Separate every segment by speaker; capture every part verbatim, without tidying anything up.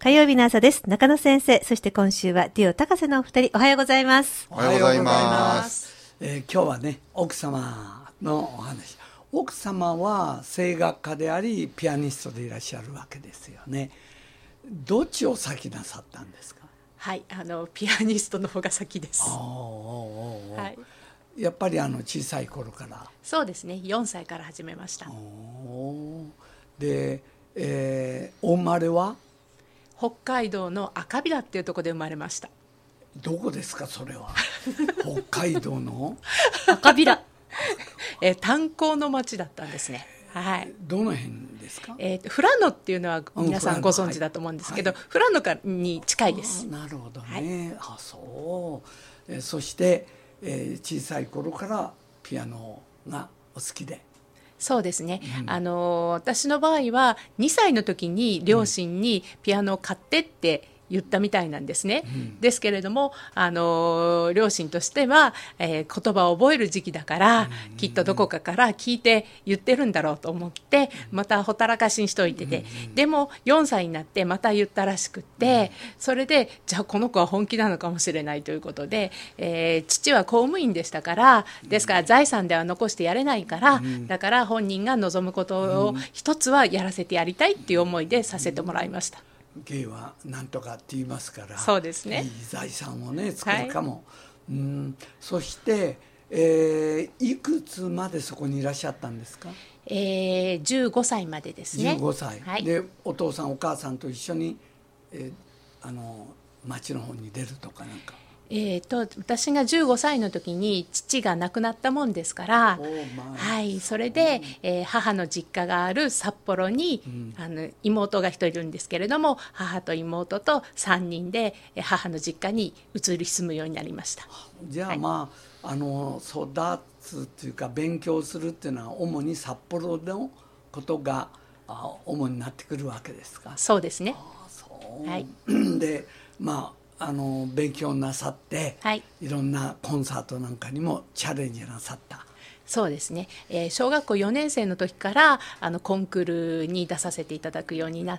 Speaker 1: 火曜日の朝です。中野先生、そして今週はデュオ高瀬のお二人、おはようございます。
Speaker 2: おはようございます。
Speaker 3: えー、今日はね、奥様のお話。奥様は声楽家でありピアニストでいらっしゃるわけですよね。どっちを先なさったんですか？
Speaker 4: はい、あのピアニストの方が先です。
Speaker 3: おーおーおー、
Speaker 4: はい、
Speaker 3: やっぱりあの小さい頃から。
Speaker 4: そうですね、よんさいから始めました。
Speaker 3: おで、えー、お生まれは
Speaker 4: 北海道の赤平っていうところで生まれました。
Speaker 3: どこですかそれは？北海道の
Speaker 1: 赤平
Speaker 4: えー、炭鉱の町だったんですね。はい、
Speaker 3: どの辺ですか？
Speaker 4: えー、富良野っていうのは皆さんご存知だと思うんですけど、うん、はい、富良野かに近いです。
Speaker 3: なるほどね、はい、あそう、えー、そして、えー、小さい頃からピアノがお好きで。
Speaker 4: そうですね、うん、あの私の場合はにさいの時に両親にピアノを買ってって言ったみたいなんですね、うん、ですけれどもあの両親としては、えー、言葉を覚える時期だから、うん、きっとどこかから聞いて言ってるんだろうと思ってまたほったらかしにしといてて、うん、でもよんさいになってまた言ったらしくって、うん、それでじゃあこの子は本気なのかもしれないということで、えー、父は公務員でしたからですから財産では残してやれないから、うん、だから本人が望むことを一つはやらせてやりたいっていう思いでさせてもらいました。
Speaker 3: 芸はなんとかって言いますから、
Speaker 4: そうですね、
Speaker 3: いい財産をね作るかも、はい、うんそして、えー、いくつまでそこにいらっしゃったんですか？
Speaker 4: えー、じゅうごさいまでですね。
Speaker 3: じゅうごさい、
Speaker 4: はい、
Speaker 3: でお父さんお母さんと一緒に、えー、あの町の方に出るとかなんか。
Speaker 4: えー、と私がじゅうごさいの時に父が亡くなったもんですから、はい、それで、えー、母の実家がある札幌に、うん、あの妹が一人いるんですけれども母と妹とさんにんで母の実家に移り住むようになりました。
Speaker 3: じゃあ、はい、まあ、あの育つというか勉強するっていうのは主に札幌のことが主になってくるわけですか？
Speaker 4: そうですね。
Speaker 3: あそう、
Speaker 4: はい、
Speaker 3: でまああの勉強なさって、はい、いろんなコンサートなんかにもチャレンジなさった。
Speaker 4: そうですね、えー、小学校よねん生の時からあのコンクールに出させていただくようになって、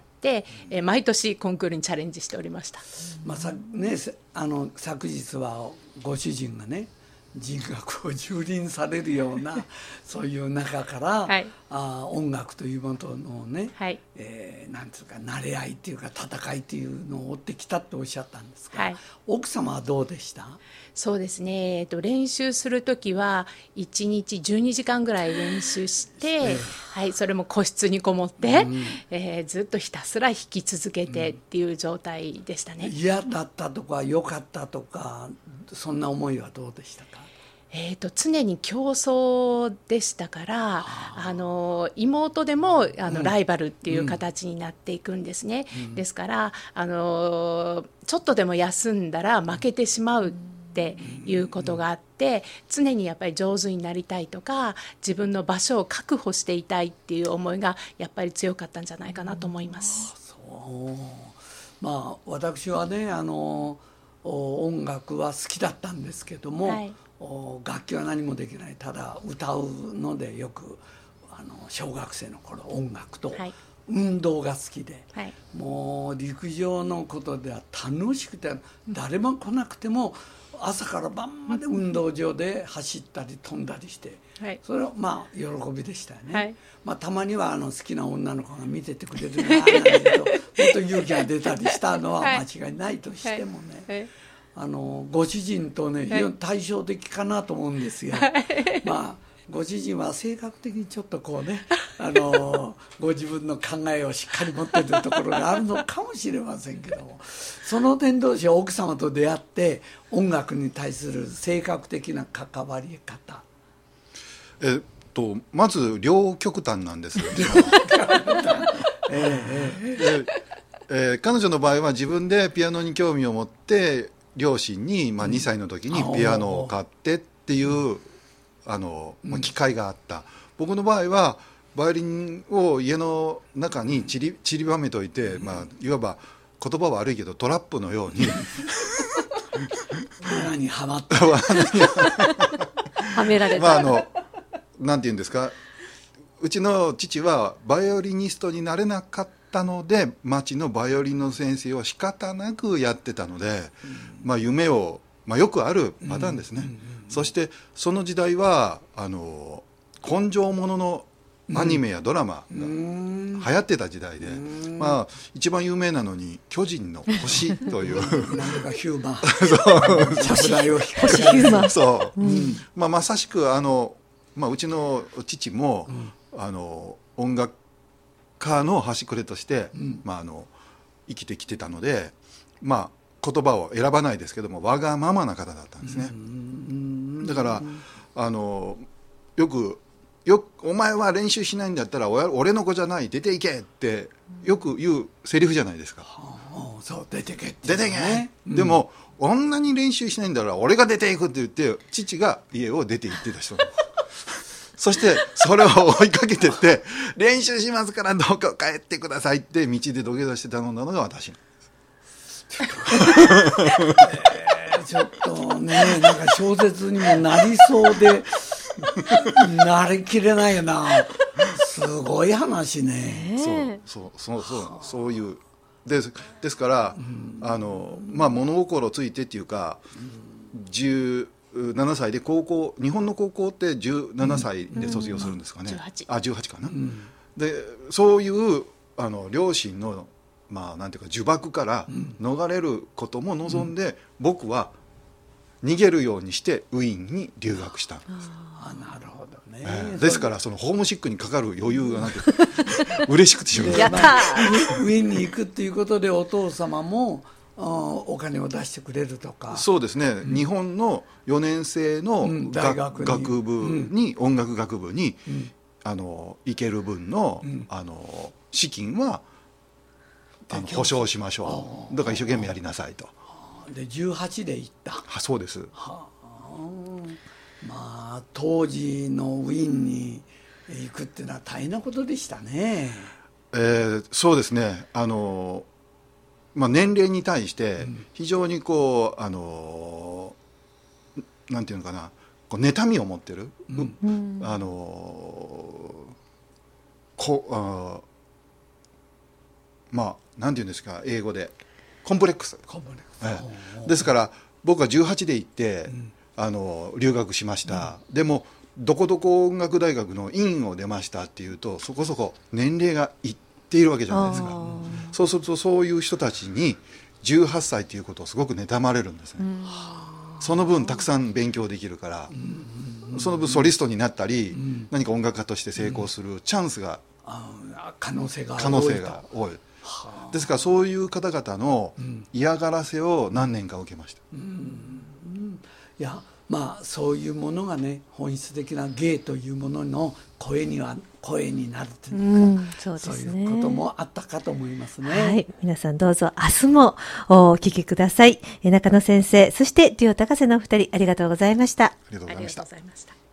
Speaker 4: えー、毎年コンクールにチャレンジしておりました。
Speaker 3: まあさね、あの昨日はご主人がね人格を蹂躙されるようなそういう中から、はい、あ音楽というもののね、はい、えー、なんていうか慣れ合いっていうか戦いっていうのを追ってきたっておっしゃったんですが、はい、奥様はどうでした？
Speaker 4: そうですね、えっと、練習する時はいちにちじゅうにじかんぐらい練習して、えーはい、それも個室にこもって、うんえー、ずっとひたすら弾き続けてっていう状態でしたね。
Speaker 3: 嫌、うん、だったとか良かったとかそんな思いはどうでしたか？
Speaker 4: えー、と常に競争でしたからあの妹でもあの、うん、ライバルっていう形になっていくんですね、うん、ですからあのちょっとでも休んだら負けてしまうっていうことがあって常にやっぱり上手になりたいとか自分の場所を確保していたいっていう思いがやっぱり強かったんじゃないかなと思います。
Speaker 3: そうまあ私はねあの音楽は好きだったんですけども、はい、楽器は何もできない。ただ歌うのでよくあの小学生の頃音楽と運動が好きで、はい、もう陸上のことでは楽しくて誰も来なくても朝から晩まで運動場で走ったり飛んだりして、はい、それはまあ喜びでしたよね、はいまあ、たまにはあの好きな女の子が見ててくれるななんて言うともっと勇気が出たりしたのは間違いないとしてもね、はいはいあのご主人とね、はい、対照的かなと思うんですよ、はい、まあご主人は性格的にちょっとこうねあのご自分の考えをしっかり持っているところがあるのかもしれませんけどもその点同士は奥様と出会って音楽に対する性格的な関わり方
Speaker 2: えっとまず両極端なんですよええええー、彼女の場合は自分でピアノに興味を持って両親に、まあ、にさいの時にピアノを買ってっていうあの、まあ、機会があった、うん、僕の場合はバイオリンを家の中にちり、散りばめといて、まあ、いわば言葉は悪いけどトラップのように
Speaker 3: 罠にはまった
Speaker 4: はめられた、
Speaker 2: まあ、あのなんていうんですかうちの父はバイオリニストになれなかったったので町のバイオリンの先生を仕方なくやってたので、うんまあ、夢を、まあ、よくあるパターンですね、うんうんうん、そしてその時代はあの根性もののアニメやドラマが流行ってた時代で、うんまあ、一番有名なのに巨人の星という
Speaker 3: なんとかヒューマン桜を
Speaker 1: 星ヒューマン
Speaker 2: そう、うんまあ、まさしくあの、まあ、うちの父も、うん、あの音楽家の端くれとして、うんまあ、あの生きてきてたので、まあ、言葉を選ばないですけどもわがままな方だったんですね、うん、だからあのよくよお前は練習しないんだったら俺の子じゃない出ていけってよく言うセリフじゃないですか、
Speaker 3: うん、そう出てけって、
Speaker 2: ね、出てけ、うん、でもこんなに練習しないんだから俺が出ていくって言って父が家を出て行ってた人そしてそれを追いかけてって練習しますからどうか帰ってくださいって道で土下座して頼んだのが私なんです
Speaker 3: えー、ちょっとねなんか小説にもなりそうでなりきれないよなすごい話ね
Speaker 2: そうそうそうそうそういうですですから、うん、あのまあ物心ついてっていうか、うん、じゅうななさいで高校日本の高校ってじゅうななさいで卒業するんですかね、うん、じゅうはちあじゅうはちかな、うん、でそういうあの両親のまあなんていうか呪縛から逃れることも望んで、うん、僕は逃げるようにしてウィーンに留学したんです。
Speaker 3: あなるほどね、
Speaker 2: えー、ですからそのホームシックにかかる余裕がなくて嬉しくてしまう
Speaker 1: やったー、
Speaker 3: まあ、ウィーンに行くっていうことでお父様もお金を出してくれるとか
Speaker 2: そうですね、うん、日本のよねん生の、うん、大学に学部に、うん、音楽学部に、うん、あの行ける分の、うん、あの資金はあの保証しましょうだから一生懸命やりなさいと
Speaker 3: でじゅうはちで行った
Speaker 2: はそうです、は
Speaker 3: あ、まあ当時のウィーンに行くっていうのは大変なことでしたね、
Speaker 2: えー、そうですねあのまあ、年齢に対して非常にこう、あのなんていうのかなこう妬みを持ってる、うん、あのこあまあなんていうんですか英語でコンプレックス、コンプレックス、ええ、ですから僕はじゅうはちで行って、うん、あの留学しました、うん、でもどこどこ音楽大学の院を出ましたっていうとそこそこ年齢がいっているわけじゃないですか。そうするとそういう人たちにじゅうはっさいということをすごく妬まれるんですね、うん、その分たくさん勉強できるから、うん、その分ソリストになったり、うん、何か音楽家として成功するチャンスが、
Speaker 3: うん、可能性が多い
Speaker 2: 可能性が多いですからそういう方々の嫌がらせを何年か受けました、うんうん、
Speaker 3: いやまあそういうものがね本質的な芸というものの声には声になるというか、うん、そうですね、そういうこともあったかと思いますね。
Speaker 1: はい、皆さんどうぞ明日もお聞きください。中野先生そしてデュオ高瀬のお二人ありがとうございました。あ
Speaker 2: りがとうございました。